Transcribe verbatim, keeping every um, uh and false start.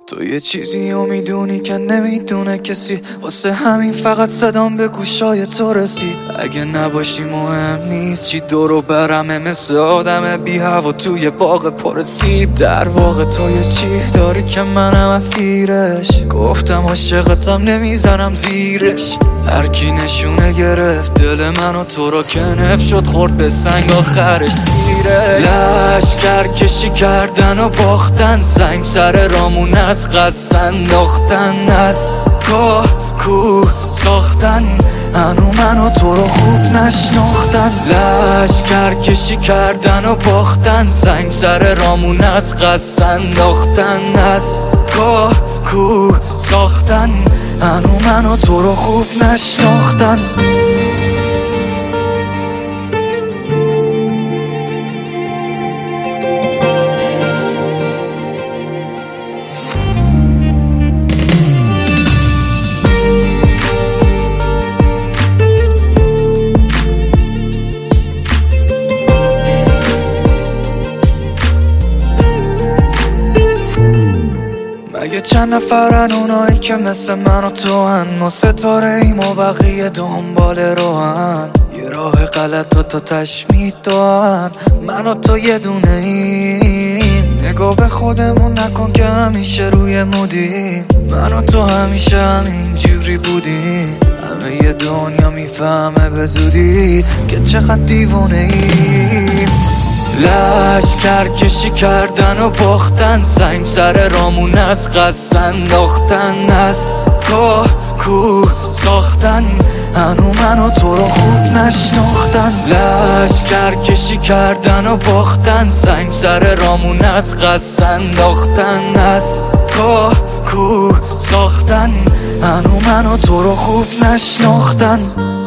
تو یه چیزی رو میدونی که نمیدونه کسی، واسه همین فقط صدام به گوشای تو رسید. اگه نباشی مهم نیست چی دورو برمه، مثل آدم بی هوا توی باغ پر سیب. در واقع تو یه چی داری که منم اسیرش، گفتم عاشقتم نمیزنم زیرش. هر کی نشونه گرفت دل منو، تو را که نف شد خورد به سنگ آخرش تیره. لشکر کشی کردن و باختن، سنگ سر رامون از قصد انداختن، از گاه کوه ساختن، هنو منو تو رو خوب نشناختن. لشکر کشی کردن و باختن، سنگ سر رامون از قصد انداختن، از گاه کوه ساختن، هنو منو تو رو خوب نشناختن. مگه چند نفرن اونایی که مثل من و تو هن؟ ما ستاره ایم و بقیه دنبال رو هن، یه راه غلط و تا تشمید تو هن. من و تو یه دونه ایم، نگاه به خودمون نکن که همیشه روی مودیم. من و تو همیشه همین جوری بودیم، همه یه دنیا میفهمه به زودی که چقدر دیوونه ایم. لشکر کشی کردن و باختن، سنگ سر رامون از قصد انداختن، از گاه کوه ساختن، هنو منو تو رو خوب نشناختن. لشکر کشی کردن و باختن، سنگ سر رامون از قصد انداختن، از گاه کوه ساختن، هنو منو تو رو خوب نشناختن.